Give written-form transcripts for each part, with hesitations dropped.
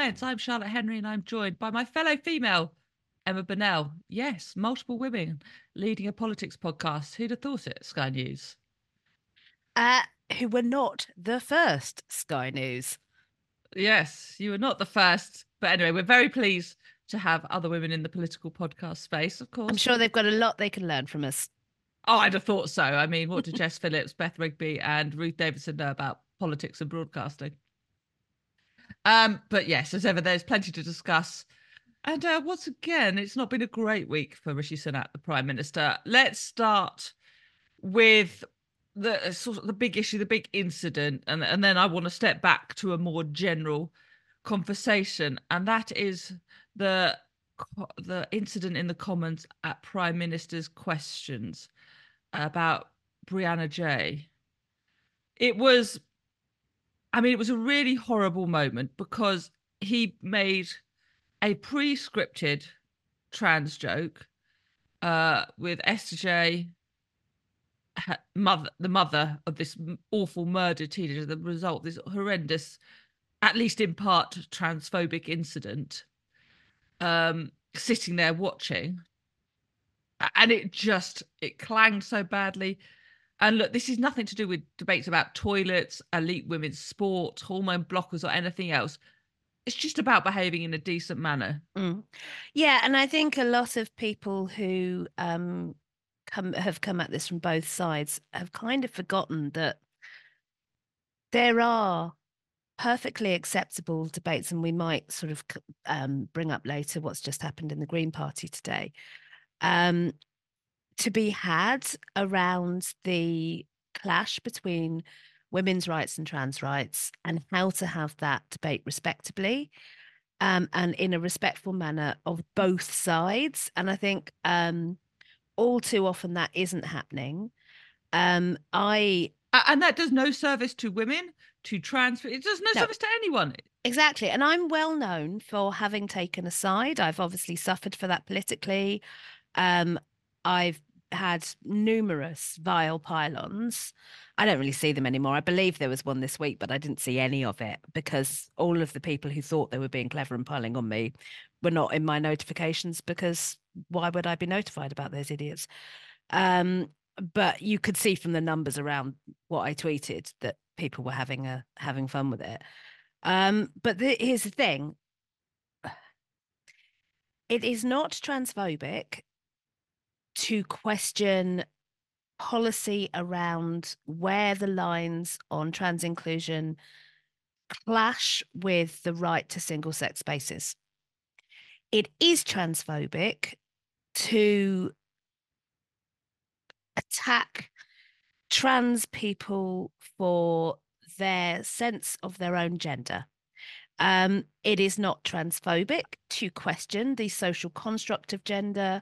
Heads. I'm Charlotte Henry and I'm joined by my fellow female, Emma Burnell. Yes, multiple women leading a politics podcast. Who'd have thought it, Sky News? Uh, who were not the first Sky News. Yes, you were not the first. But anyway, we're very pleased to have other women in the political podcast space, of I'm course. sure they've got a lot they can learn from us. Oh, I'd have thought so. I mean, what do Jess Phillips, Beth Rigby, and Ruth Davidson know about politics and broadcasting? But yes, as ever, there's plenty to discuss. And once again, it's not been a great week for Rishi Sunak, the Prime Minister. Let's start with the sort of the big issue, the big incident, and then I want to step back to a more general conversation, and that is the the incident in the Commons at Prime Minister's questions about Brianna J. It was, I mean, it was a really horrible moment because he made a pre-scripted trans joke with Esther J, the mother of this awful murdered teenager, the result, this horrendous, at least in part, transphobic incident, sitting there watching. And it clanged so badly. And look, this is nothing to do with debates about toilets, elite women's sport, hormone blockers, or anything else. It's just about behaving in a decent manner. Yeah, and I think a lot of people who have come at this from both sides have kind of forgotten that there are perfectly acceptable debates, and we might sort of bring up later what's just happened in the Green Party today, to be had around the clash between women's rights and trans rights and how to have that debate respectably. And in a respectful manner of both sides. And I think all too often that isn't happening. I And that does no service to women, to trans. It does no No, service to anyone. exactly. And I'm well known for having taken a side. I've obviously suffered for that politically. I've had numerous vile pylons. I don't really see them anymore. I believe there was one this week, but I didn't see any of it because all of the people who thought they were being clever and piling on me were not in my notifications, because why would I be notified about those idiots? But you could see from the numbers around what I tweeted that people were having fun with it. But here's the thing. It is not transphobic to question policy around where the lines on trans inclusion clash with the right to single sex spaces. It is transphobic to attack trans people for their sense of their own gender. It is not transphobic to question the social construct of gender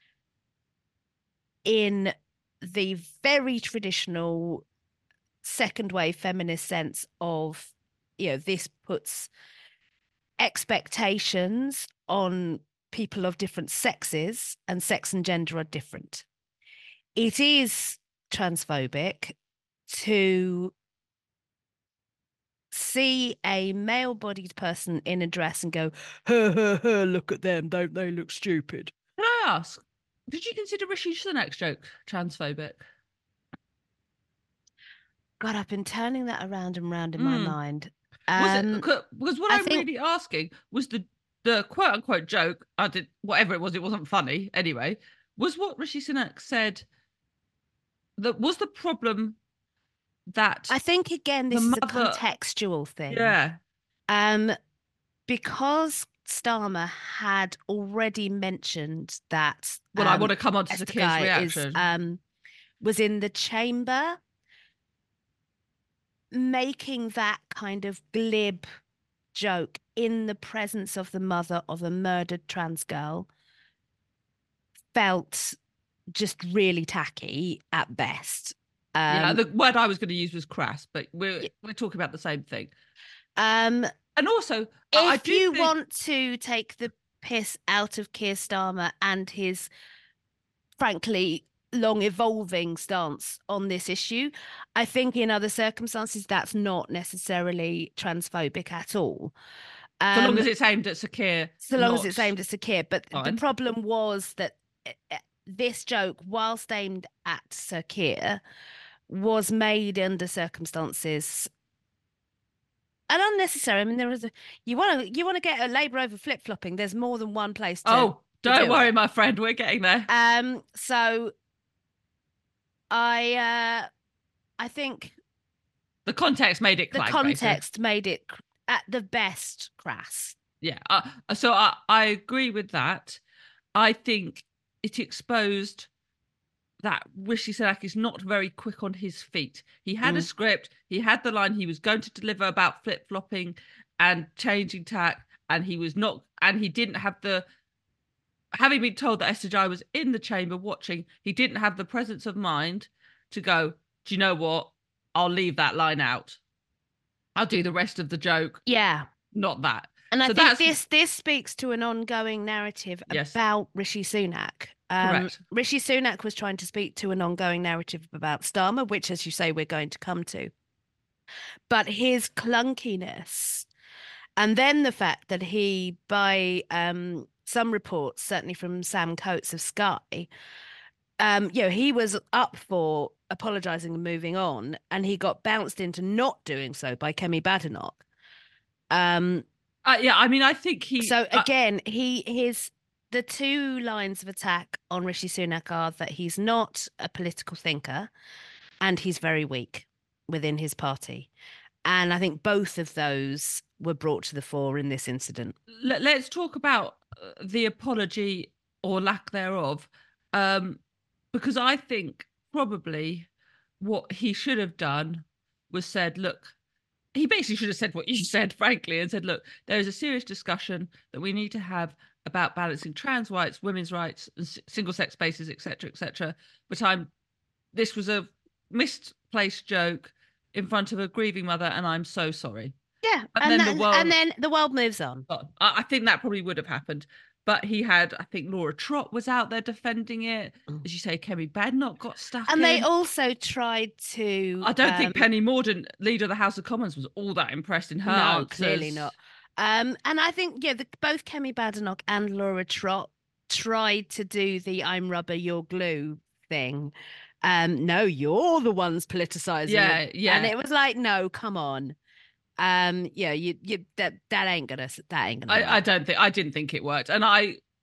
in the very traditional second wave feminist sense of, this puts expectations on people of different sexes, and sex and gender are different. It is transphobic to see a male bodied person in a dress and go, look at them, don't they look stupid? Can I ask, did you consider Rishi Sunak's joke transphobic? God, I've been turning that around and round in my Mm. mind. Was it Um, because what I I'm think really asking was the quote unquote joke. I did whatever it wasn't funny anyway. Was what Rishi Sunak said that was the problem that I think again, the this is a mother? contextual thing. Yeah. Um, because Starmer had already mentioned that Well, I want to come on to Esther Zakir's Guy is reaction. was in the chamber, making that kind of glib joke in the presence of the mother of a murdered trans girl felt just really tacky at best. Yeah, Um, the word I was going to use was crass, but we're talking about the same thing. um, And also, I if do you think want to take the piss out of Keir Starmer and his, frankly, long evolving stance on this issue, I think in other circumstances that's not necessarily transphobic at all. So long Um, as it's aimed at Sakir, so long as not it's aimed at Sakir. But the fine. problem was that this joke, whilst aimed at Sakir, was made under circumstances and unnecessary. I mean, there is a you want to get a Labour over flip flopping. There's more than one place Oh, to don't do worry, it. my friend. We're getting there. So I think The context made it the clank, basically. context made it at the best crass. Yeah. So I agree with that. I think it exposed that Rishi Sunak is not very quick on his feet. He had a Mm. script, he had the line he was going to deliver about flip flopping and changing tack, and he was not, and he didn't have the. Having been told that Esther Jai was in the chamber watching, he didn't have the presence of mind to go, do you know what? I'll leave that line out. I'll do the rest of the joke, Yeah. not that. And I So think that's this speaks to an ongoing narrative yes, about Rishi Sunak. correct. Rishi Sunak was trying to speak to an ongoing narrative about Starmer, which, as you say, we're going to come to. But his clunkiness, and then the fact that he, by some reports, certainly from Sam Coates of Sky, he was up for apologising and moving on, and he got bounced into not doing so by Kemi Badenoch. Yeah, I mean, I think he. So again, the two lines of attack on Rishi Sunak are that he's not a political thinker and he's very weak within his party. And I think both of those were brought to the fore in this incident. Let's talk about the apology or lack thereof, because I think probably what he should have done was said, look, he basically should have said what you said, frankly, and said, look, there is a serious discussion that we need to have about balancing trans rights, women's rights, and single sex spaces, etc., etc. But this was a misplaced joke in front of a grieving mother, and I'm so sorry. Yeah, And and then the then world, and then the world moves on. I think that probably would have happened. But he had, I think Laura Trott was out there defending it. As you say, Kemi Badenoch got stuck And they in. also tried to I don't think Penny Mordaunt, leader of the House of Commons, was all that impressed in her no, answers. clearly not. And I think both Kemi Badenoch and Laura Trott tried to do the "I'm rubber, you're glue" thing. No, you're the ones politicizing Yeah, it, yeah. and it was like, no, come on. You that ain't gonna I work. don't think I didn't think it worked, and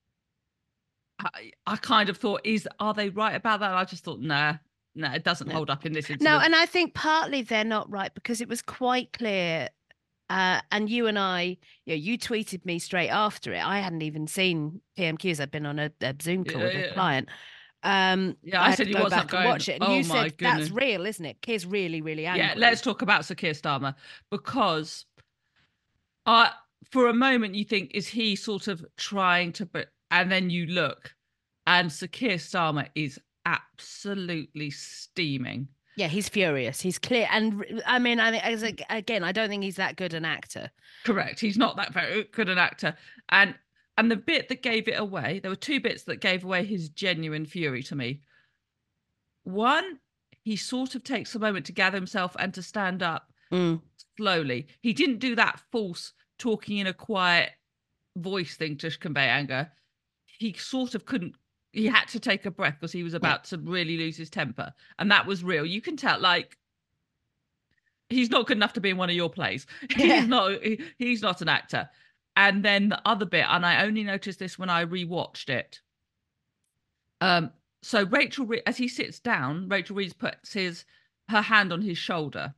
I kind of thought, are they right about that? And I just thought, nah, it doesn't No. hold up in this No, incident. and I think partly they're not right because it was quite clear. And you and I, you tweeted me straight after it. I hadn't even seen PMQs. I'd been on a Zoom call with a Yeah, client. yeah. I I had to said you go WhatsApp back and going, watch it, and oh you my said that's goodness. real, isn't it? Kid's really, really angry. Yeah, let's talk about Sir Keir Starmer, because uh, for a moment you think, is he sort of trying to, and then you look, and Sir Keir Starmer is absolutely steaming. Yeah, he's furious. He's clear, and I mean, again, I don't think he's that good an actor. Correct. He's not that very good an actor, and the bit that gave it away, there were two bits that gave away his genuine fury to me. One, he sort of takes a moment to gather himself and to stand up slowly. He didn't do that false talking in a quiet voice thing to convey anger. He sort of couldn't. He had to take a breath because he was about to really lose his temper, and that was real. You can tell, like, he's not good enough to be in one of your plays. Yeah. He's not an actor. And then the other bit, and I only noticed this when I rewatched it. So Rachel, as he sits down, Rachel Reeves puts her hand on his shoulder.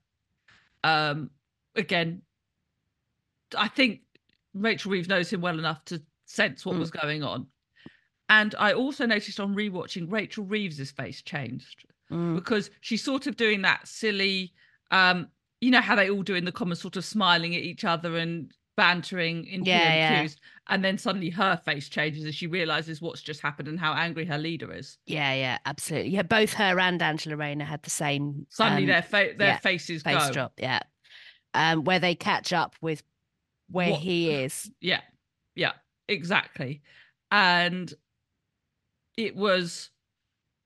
Again, I think Rachel Reeves knows him well enough to sense what was going on. And I also noticed on rewatching, Rachel Reeves's face changed because she's sort of doing that silly, you know how they all do in the Commons, sort of smiling at each other and bantering in PMQs, and then suddenly her face changes as she realizes what's just happened and how angry her leader is. Yeah, absolutely. Yeah, both her and Angela Rayner had the same. Suddenly their faces face go. drop. Yeah, where they catch up with where he is. Yeah, exactly. And I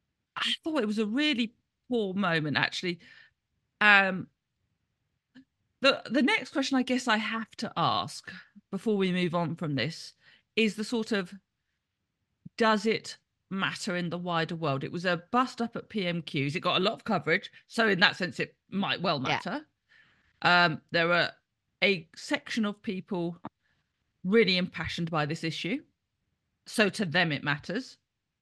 thought it was a really poor moment, actually. The next question I guess I have to ask before we move on from this is the sort of, does it matter in the wider world? It was a bust up at PMQs. It got a lot of coverage, so in that sense, it might well Yeah. matter. There were a section of people really impassioned by this issue, so to them it matters.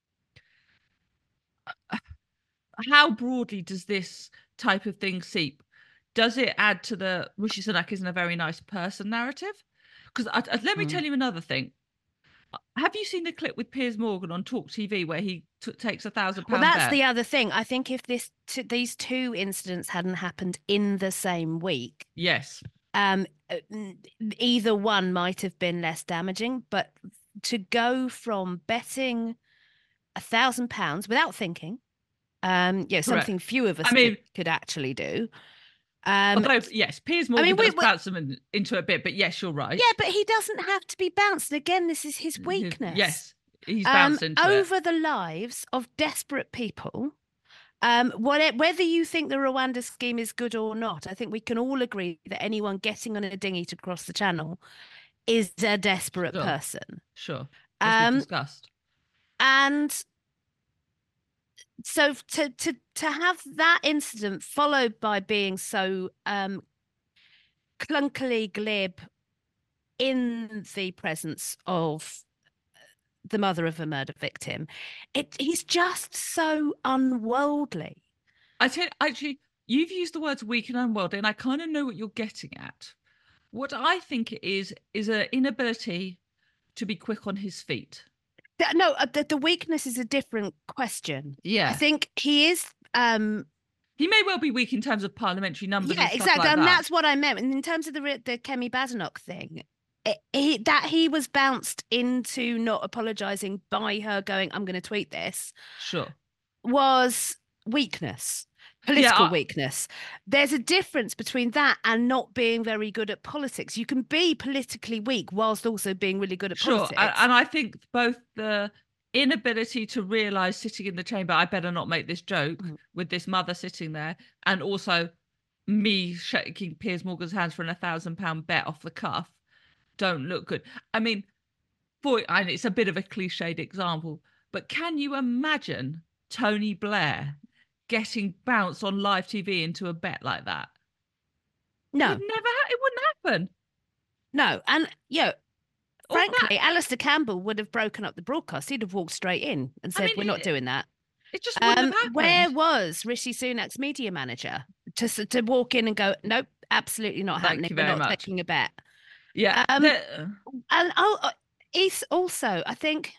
How broadly does this type of thing seep? Does it add to the Rishi Sunak isn't a very nice person narrative? Because let me Mm. tell you another thing. Have you seen the clip with Piers Morgan on Talk TV where he takes £1,000 Well, that's bet? the other thing. I think if these two incidents hadn't happened in the same week, Yes. Either one might have been less damaging. But to go from betting £1,000 without thinking, something few of us could actually do. Although, yes, Piers Morgan does bounce them into a bit, but yes, you're right. Yeah, but he doesn't have to be bounced. And again, this is his weakness. Yes, he's bounced into over the lives of desperate people. Whether you think the Rwanda scheme is good or not, I think we can all agree that anyone getting on a dinghy to cross the channel is a desperate person. Sure, as we discussed. And so to have that incident followed by being so clunkily glib in the presence of the mother of a murder victim, he's just so unworldly. I tell you, actually, you've used the words weak and unworldly, and I kind of know what you're getting at. What I think it is an inability to be quick on his feet. No, the weakness is a different question. Yeah, I think he is. He may well be weak in terms of parliamentary numbers. Yeah, exactly, and that's what I meant. And in terms of the Kemi Badenoch thing, he was bounced into not apologising by her going, "I'm going to tweet this." Sure, was weakness. Political weakness. There's a difference between that and not being very good at politics. You can be politically weak whilst also being really good at politics. And I think both the inability to realise sitting in the chamber, I better not make this joke with this mother sitting there, and also me shaking Piers Morgan's hands for an £1,000 bet off the cuff don't look good. I mean, and it's a bit of a cliched example, but can you imagine Tony Blair getting bounced on live TV into a bet like that? No, it wouldn't happen. No, and frankly, Alistair Campbell would have broken up the broadcast. He'd have walked straight in and said, "We're not doing that." It just wouldn't have happened. Where was Rishi Sunak's media manager to walk in and go, "Nope, absolutely not happening. We're not taking a bet." Yeah, and he's also, I think,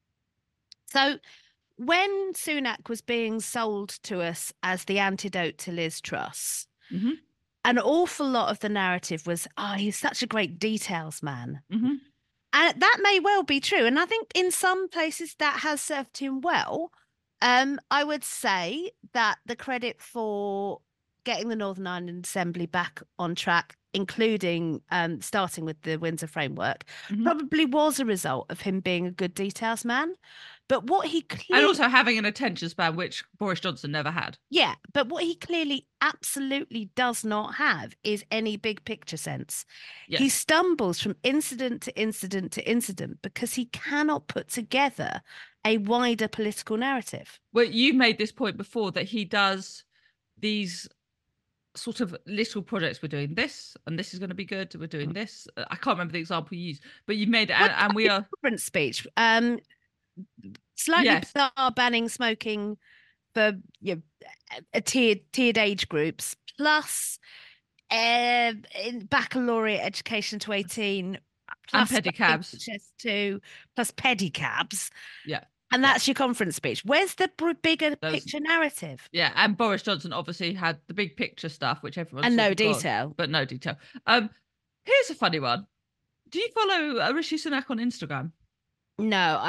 so. When Sunak was being sold to us as the antidote to Liz Truss, an awful lot of the narrative was, he's such a great details man. And that may well be true. And I think in some places that has served him well. I would say that the credit for getting the Northern Ireland Assembly back on track, including starting with the Windsor Framework, probably was a result of him being a good details man. But what he and also having an attention span, which Boris Johnson never had. Yeah, but what he clearly absolutely does not have is any big picture sense. Yes. He stumbles from incident to incident to incident because he cannot put together a wider political narrative. Well, you made this point before that he does these sort of little projects. We're doing this, and this is going to be good. We're doing this. I can't remember the example you used, but you made it, and we are conference speech. Slightly bizarre banning smoking for tiered age groups, plus baccalaureate education to 18, plus and pedicabs, plus pedicabs. Yeah. And that's your conference speech. Where's the bigger picture narrative? Yeah, and Boris Johnson obviously had the big picture stuff, which everyone and no detail, but no detail. Here's a funny one. Do you follow Rishi Sunak on Instagram? No,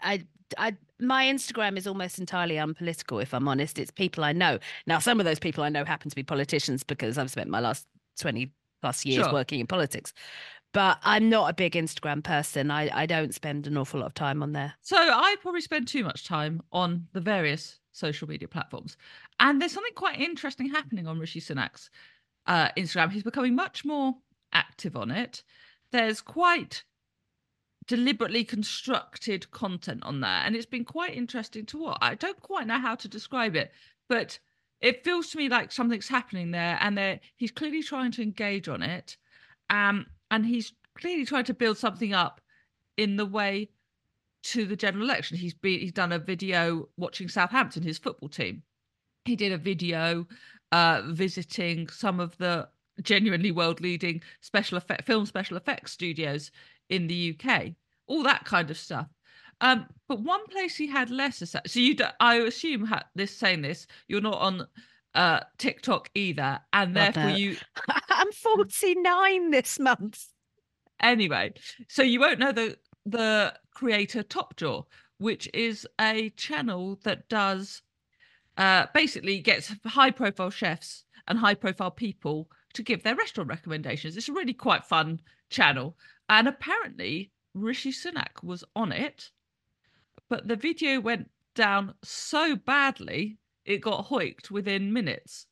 my Instagram is almost entirely unpolitical, if I'm honest. It's people I know. Now, some of those people I know happen to be politicians because I've spent my last 20 plus years working in politics. But I'm not a big Instagram person. I don't spend an awful lot of time on there. So I probably spend too much time on the various social media platforms. And there's something quite interesting happening on Rishi Sunak's. Instagram. He's becoming much more active on it. There's quite deliberately constructed content on there, and it's been quite interesting to watch. I don't quite know how to describe it, but it feels to me like something's happening there, and he's clearly trying to engage on it, and he's clearly trying to build something up in the way to the general election. He's done a video watching Southampton, his football team. He did a video visiting some of the genuinely world leading film special effects studios in the UK, all that kind of stuff. But one place he had less. So I assume saying this, you're not on TikTok either, and God, therefore no. you. I'm 49 this month. Anyway, so you won't know the creator Topjaw, which is a channel that does basically gets high profile chefs and high profile people to give their restaurant recommendations. It's a really quite fun channel. And apparently Rishi Sunak was on it, but the video went down so badly it got hoiked within minutes.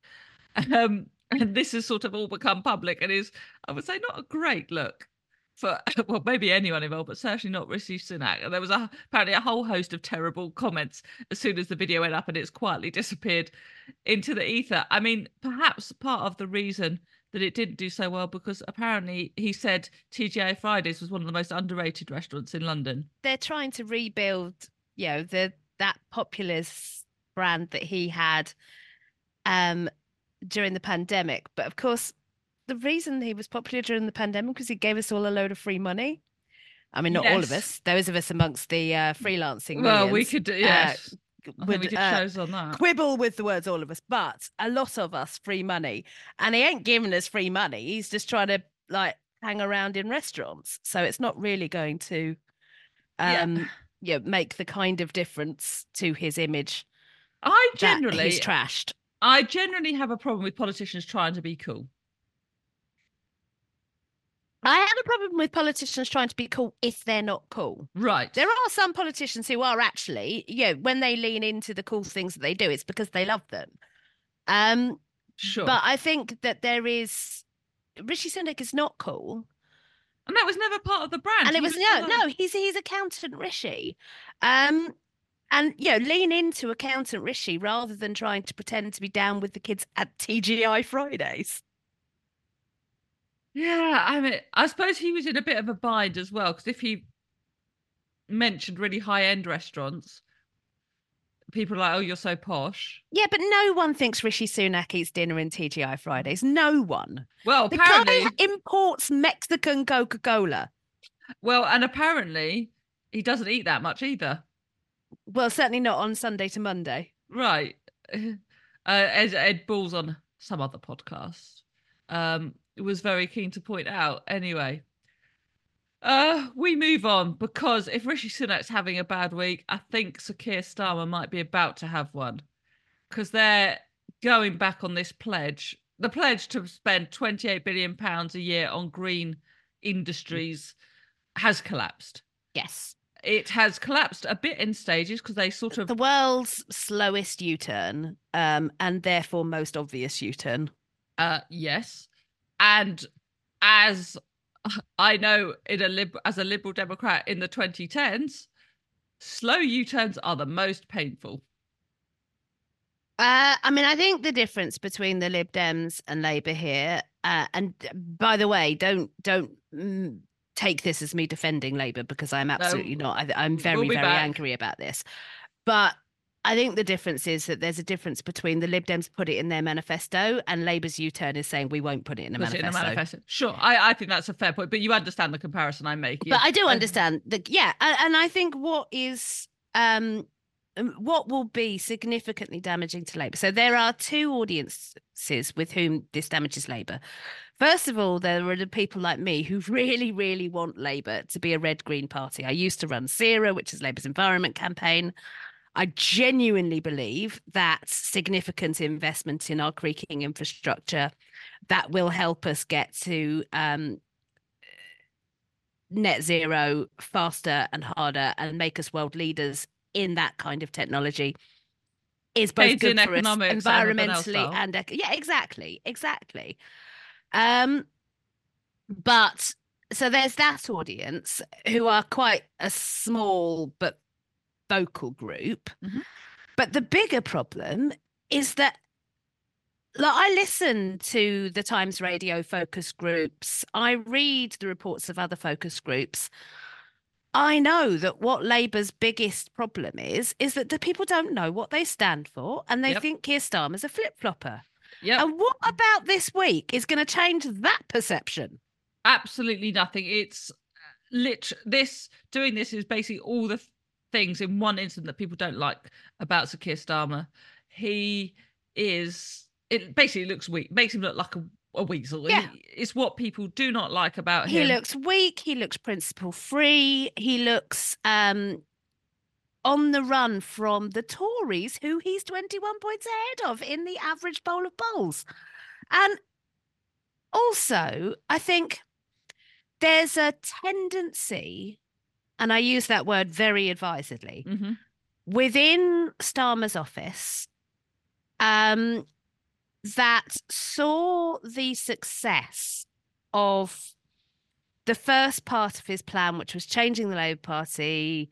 And this has sort of all become public and is, I would say, not a great look for, well, maybe anyone involved, but certainly not Rishi Sunak. And there was apparently a whole host of terrible comments as soon as the video went up, and it's quietly disappeared into the ether. I mean, perhaps part of the reason that it didn't do so well because apparently he said TGI Fridays was one of the most underrated restaurants in London. They're trying to rebuild, that populist brand that he had during the pandemic. But of course, the reason he was popular during the pandemic was he gave us all a load of free money. I mean, not all of us, those of us amongst the freelancing Well, we millions, could, yes. We did shows on that. Quibble with the words all of us, but a lot of us free money. And he ain't giving us free money. He's just trying to hang around in restaurants. So it's not really going to make the kind of difference to his image. He's trashed. I generally have a problem with politicians trying to be cool. I have a problem with politicians trying to be cool if they're not cool. Right. There are some politicians who are actually, when they lean into the cool things that they do, it's because they love them. Sure. But I think that Rishi Sunak is not cool. And that was never part of the brand. And it was he's accountant Rishi. And lean into accountant Rishi rather than trying to pretend to be down with the kids at TGI Fridays. Yeah, I mean, I suppose he was in a bit of a bind as well, because if he mentioned really high-end restaurants, people are like, oh, you're so posh. Yeah, but no one thinks Rishi Sunak eats dinner in TGI Fridays. No one. Well, apparently... The guy imports Mexican Coca-Cola. Well, and apparently he doesn't eat that much either. Well, certainly not on Sunday to Monday. Right. As Ed Balls on some other podcast was very keen to point out. Anyway, we move on, because if Rishi Sunak's having a bad week, I think Sir Keir Starmer might be about to have one, because they're going back on this pledge. The pledge to spend £28 billion a year on green industries has collapsed. Yes. It has collapsed a bit in stages because they sort of... The world's slowest U-turn, and therefore most obvious U-turn. Yes. And as I know, as a Liberal Democrat in the 2010s, slow U-turns are the most painful. I mean, I think the difference between the Lib Dems and Labour here, and by the way, don't take this as me defending Labour, because I'm absolutely not. I'm very, very angry about this. But I think the difference is that there's a difference between the Lib Dems put it in their manifesto and Labour's U-turn is saying we won't put it in a manifesto. Sure, I think that's a fair point, but you understand the comparison I'm making. But I do understand that, and I think what will be significantly damaging to Labour. So there are two audiences with whom this damages Labour. First of all, there are the people like me who really, really want Labour to be a red-green party. I used to run CERA, which is Labour's environment campaign. I genuinely believe that significant investment in our creaking infrastructure that will help us get to net zero faster and harder and make us world leaders in that kind of technology is both good Keynesian for us economics and a Bernal environmentally style. and yeah, exactly. Um, but so there's that audience who are quite a small but vocal group. Mhm. But the bigger problem is that, like, I listen to the Times Radio focus groups. I read the reports of other focus groups. I know that what Labour's biggest problem is that the people don't know what they stand for, and they Yep. think Keir Starmer's a flip-flopper. Yep. And what about this week is going to change that perception? Absolutely nothing. It's doing this is basically all the things in one instant that people don't like about Sir Keir Starmer. He is, it basically looks weak, makes him look like a weasel. Yeah. It's what people do not like about He him. looks weak. He looks principle free. He looks on the run from the Tories, who he's 21 points ahead of in the average poll of polls. And also, I think there's a tendency, and I use that word very advisedly, Mhm. within Starmer's office, that saw the success of the first part of his plan, which was changing the Labour Party,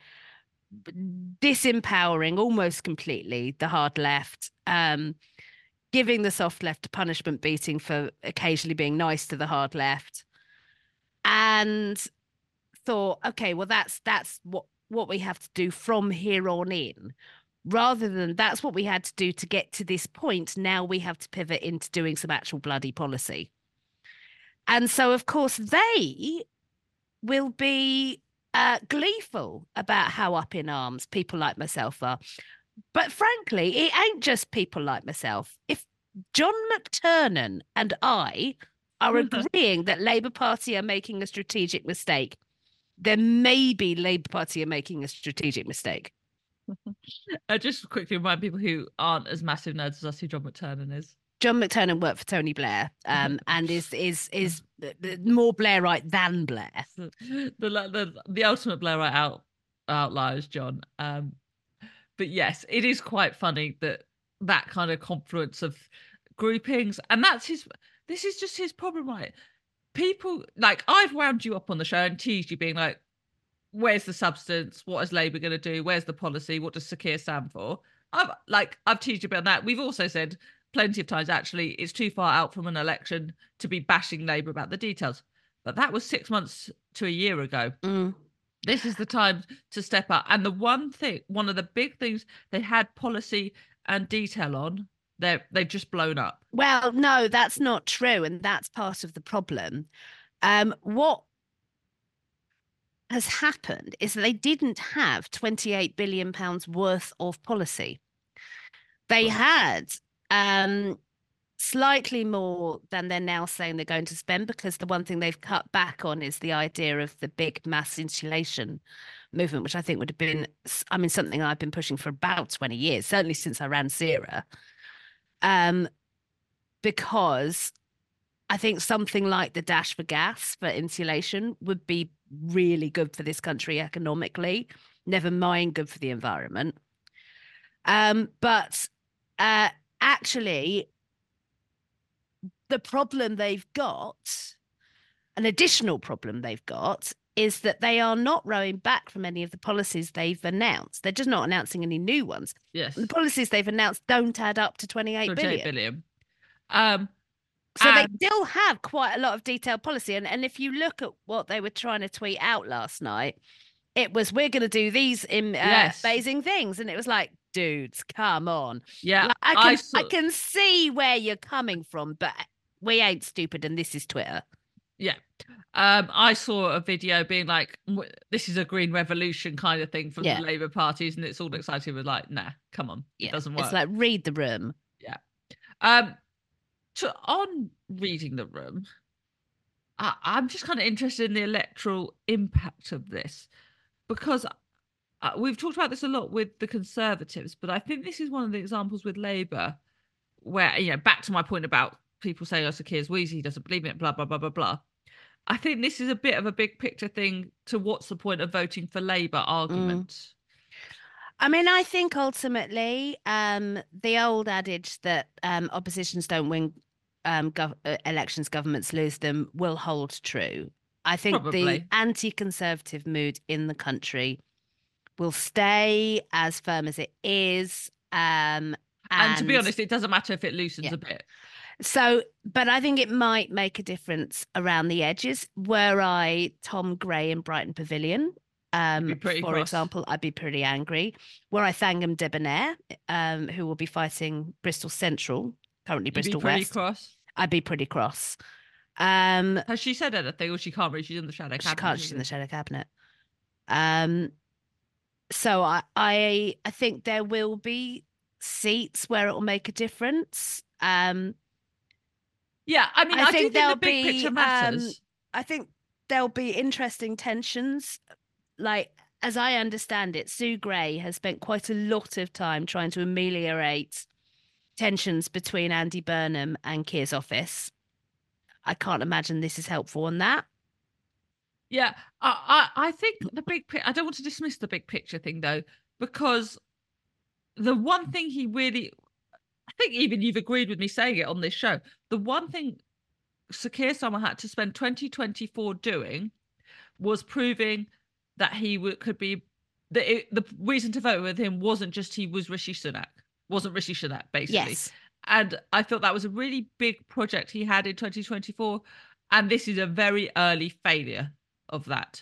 disempowering almost completely the hard left, giving the soft left a punishment beating for occasionally being nice to the hard left, and thought, okay, well, that's what we have to do from here on in. Rather than that's what we had to do to get to this point, now we have to pivot into doing some actual bloody policy. And so, of course, they will be gleeful about how up in arms people like myself are. But frankly, it ain't just people like myself. If John McTernan and I are agreeing that Labour Party are making a strategic mistake, then maybe Labour Party are making a strategic mistake. Just quickly remind people who aren't as massive nerds as us who John McTernan is. John McTernan worked for Tony Blair, and is more Blairite than Blair. The ultimate Blairite outliers, John. But yes, it is quite funny that kind of confluence of groupings, and this is just his problem, right? People, like, I've wound you up on the show and teased you, being like, where's the substance? What is Labour going to do? Where's the policy? What does Sir Keir stand for? I've teased you about that. We've also said plenty of times, actually, it's too far out from an election to be bashing Labour about the details. But that was 6 months to a year ago. This is the time to step up. And one of the big things they had policy and detail on, they've just blown up. Well, no, that's not true, and that's part of the problem. What has happened is that they didn't have £28 billion worth of policy. They had slightly more than they're now saying they're going to spend, because the one thing they've cut back on is the idea of the big mass insulation movement, which I think would have been, I mean, something I've been pushing for about 20 years, certainly since I ran CERA. Because I think something like the dash for gas for insulation would be really good for this country economically, never mind good for the environment. But actually, the problem they've got, an additional problem they've got, is that they are not rowing back from any of the policies they've announced. They're just not announcing any new ones. Yes. The policies they've announced don't add up to 28 billion. So they still have quite a lot of detailed policy. And if you look at what they were trying to tweet out last night, it was, we're going to do these amazing things. And it was like, dudes, come on. Yeah. Like, I can see where you're coming from, but we ain't stupid, and this is Twitter. Yeah. I saw a video being like, this is a green revolution kind of thing from the Labour parties, and it's all exciting. We're like, nah, come on. It doesn't work. It's like, read the room. Yeah. On reading the room, I'm just kind of interested in the electoral impact of this, because we've talked about this a lot with the Conservatives, but I think this is one of the examples with Labour where, you know, back to my point about people saying, oh, Sir Keir's wheezy, he doesn't believe in it, blah, blah, blah, blah, blah. I think this is a bit of a big picture thing to what's the point of voting for Labour argument. I mean, I think ultimately, the old adage that oppositions don't win elections, governments lose them, will hold true. I think the Probably. anti-conservative mood in the country will stay as firm as it is. And to be And honest, it doesn't matter if it loosens yeah, a bit. so, but I think it might make a difference around the edges. Were I Tom Gray in Brighton Pavilion, You'd be pretty for cross. example, I'd be pretty angry. Were I Thangam Debonair, who will be fighting Bristol Central, currently You'd be Bristol pretty West, cross. I'd be pretty cross. Um, Has she said anything, or she can't read? She's in the shadow she cabinet, can't, she's in the isn't shadow cabinet. Um, so I think there will be seats where it will make a difference. she? Yeah, I mean, I I do think think the there'll big be picture matters. I think there'll be interesting tensions. Like, as I understand it, Sue Gray has spent quite a lot of time trying to ameliorate tensions between Andy Burnham and Keir's office. I can't imagine this is helpful on that. Yeah, I think the I don't want to dismiss the big picture thing though, because the one thing he really, I think even you've agreed with me saying it on this show, the one thing Sir Keir Starmer had to spend 2024 doing was proving that could be the reason to vote with him wasn't just he was Rishi Sunak, wasn't Rishi Sunak basically, Yes. and I thought that was a really big project he had in 2024, and this is a very early failure of that.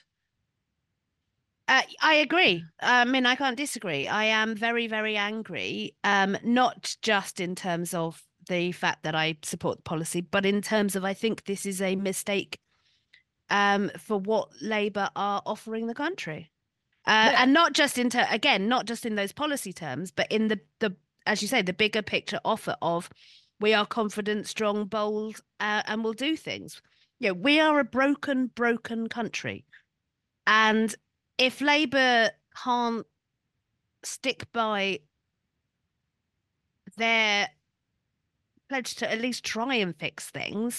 I agree. I mean, I can't disagree. I am very, very angry, not just in terms of the fact that I support the policy, but in terms of I think this is a mistake for what Labour are offering the country. There, And not just again, not just in those policy terms, but in the as you say, the bigger picture offer of we are confident, strong, bold, and we'll do things. You know, we are a broken country, and if Labour can't stick by their pledge to at least try and fix things,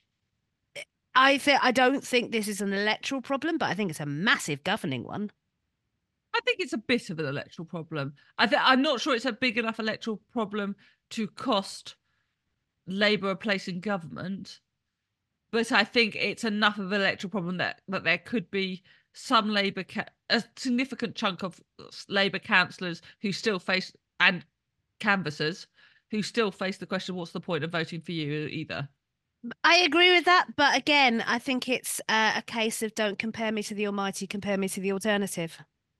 I don't think this is an electoral problem, but I think it's a massive governing one. I think it's a bit of an electoral problem. I'm not sure it's a big enough electoral problem to cost Labour a place in government, but I think it's enough of an electoral problem that there could be some a significant chunk of Labour councillors who still face and canvassers who still face the question, what's the point of voting for you either? I agree with that, but again, I think it's a case of don't compare me to the almighty, compare me to the alternative.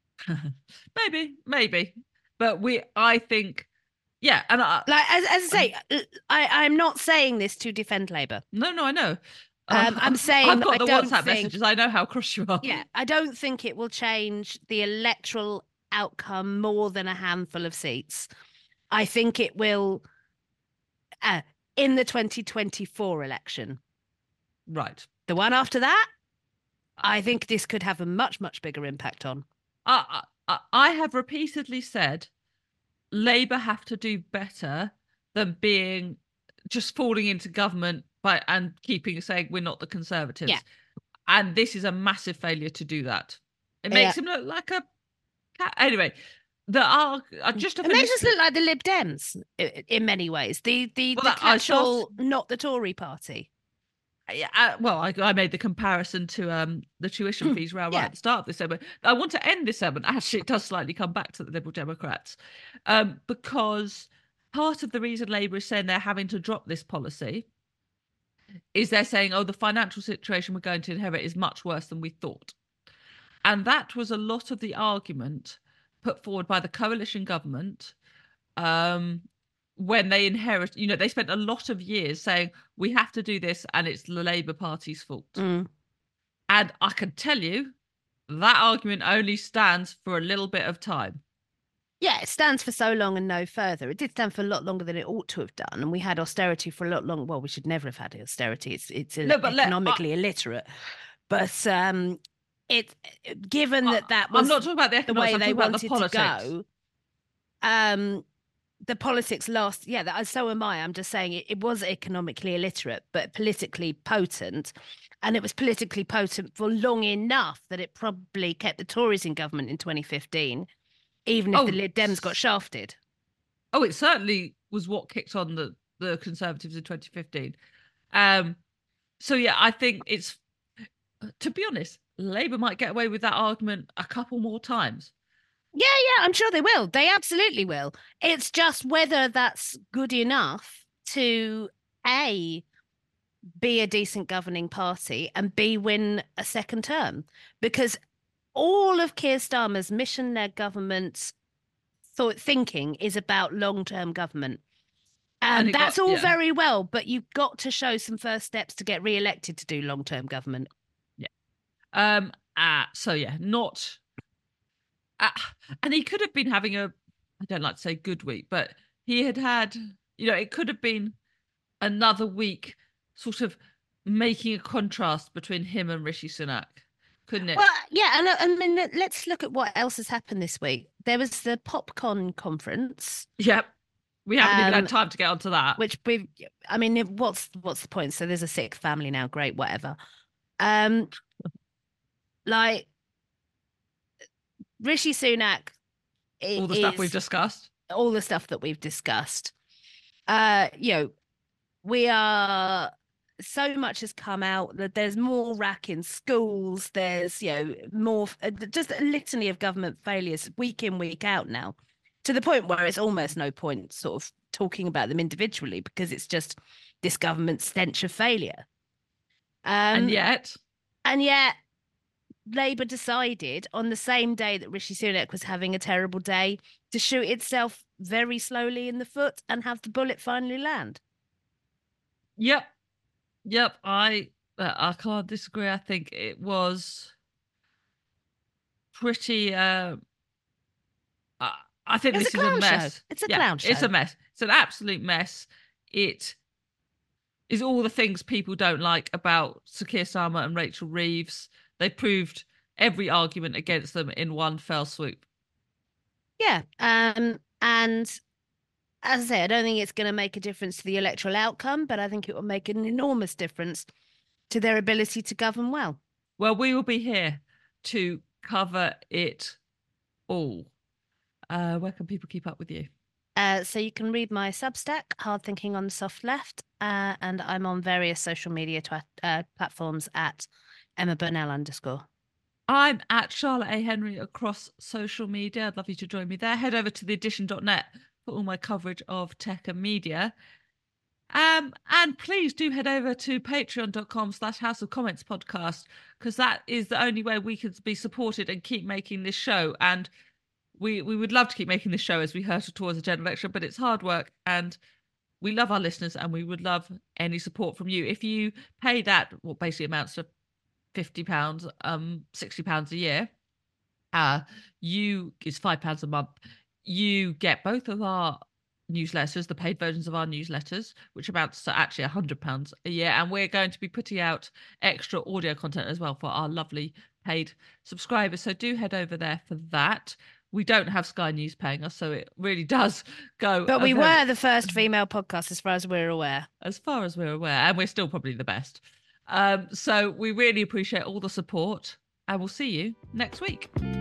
Maybe, but I think, yeah, and Like as I say, I'm not saying this to defend Labour. no, I know. I'm saying I've that got I the don't WhatsApp think, messages. I know how cross you are. yeah, I don't think it will change the electoral outcome more than a handful of seats. I think it will uh, in the 2024 election. Right. The one after that, I think this could have a much, much bigger impact on. I have repeatedly said Labour have to do better than being just falling into government by and keeping saying we're not the Yeah. Conservatives. And this is a massive failure to do that. It Yeah. makes him look like a cat. Anyway, there are just to It makes finish. us look like the Lib Dems in many ways. The I started. catch-all, not the Tory party. Yeah, well, I made the comparison to the tuition fees right Yeah. at the start of this segment. I want to end this segment. Actually, it does slightly come back to the Liberal Democrats, because part of the reason Labour is saying they're having to drop this policy is they're saying, oh, the financial situation we're going to inherit is much worse than we thought. And that was a lot of the argument put forward by the coalition government um, when they inherit, they spent a lot of years saying, we have to do this and it's the Labour Party's fault. Mm. And I can tell you that argument only stands for a little bit of time. Yeah, it stands for so long and no further. It did stand for a lot longer than it ought to have done, and we had austerity for a lot long. Well, we should never have had austerity. It's No, but economically illiterate. But it given that that I'm was not talking about the the economics, way I'm they talking about the wanted to politics. go, the politics last. Yeah, so am I. I'm just saying it was economically illiterate, but politically potent. And it was politically potent for long enough that it probably kept the Tories in government in 2015 even if the Oh, Lib Dems got shafted. Oh, it certainly was what kicked on the Conservatives in 2015. So yeah, I think it's, to be honest, Labour might get away with that argument a couple more times. Yeah, I'm sure they will. They absolutely will. It's just whether that's good enough to A, be a decent governing party, and B, win a second term. Because all of Keir Starmer's mission-led government thinking is about long-term government. And And it got, that's all yeah, very well, but you've got to show some first steps to get re-elected to do long-term government. yeah. So yeah, not. And he could have been having a, I don't like to say good week, but he had, it could have been another week, sort of making a contrast between him and Rishi Sunak, couldn't it? Well, yeah, and I mean, let's look at what else has happened this week. There was the PopCon conference. Yep. We haven't even had time to get onto that. Which I mean, what's the point? So there's a sick family now. Great, whatever. Like Rishi Sunak, all the stuff we've discussed. All the stuff that we've discussed. We are, so much has come out that there's more rack in schools. There's, more, just a litany of government failures week in, week out now, to the point where it's almost no point sort of talking about them individually because it's just this government's stench of failure. And yet Labour decided on the same day that Rishi Sunak was having a terrible day to shoot itself very slowly in the foot and have the bullet finally land. Yep. I can't disagree. I think it was pretty. I think this is a mess. It's a clown show. It's a mess. It's an absolute mess. It is all the things people don't like about Sir Keir Starmer and Rachel Reeves. They proved every argument against them in one fell swoop. Yeah. And as I say, I don't think it's going to make a difference to the electoral outcome, but I think it will make an enormous difference to their ability to govern well. Well, we will be here to cover it all. Where can people keep up with you? So you can read my Substack, Hard Thinking on the Soft Left, and I'm on various social media platforms at Emma Burnell _. I'm at Charlotte A. Henry across social media. I'd love you to join me there. Head over to theedition.net for all my coverage of tech and media. And please do head over to patreon.com/House of Comments podcast, because that is the only way we can be supported and keep making this show. And we would love to keep making this show as we hurtle towards the general election, but it's hard work and we love our listeners and we would love any support from you. If you pay that, what basically amounts to £50, £60 a year, it's £5 a month. You get both of our newsletters, the paid versions of our newsletters, which amounts to actually £100 a year, and we're going to be putting out extra audio content as well for our lovely paid subscribers. So do head over there for that. We don't have Sky News paying us, so it really does go. But we were the first female podcast, as far as we're aware. As far as we're aware, and we're still probably the best. So we really appreciate all the support, and we'll see you next week.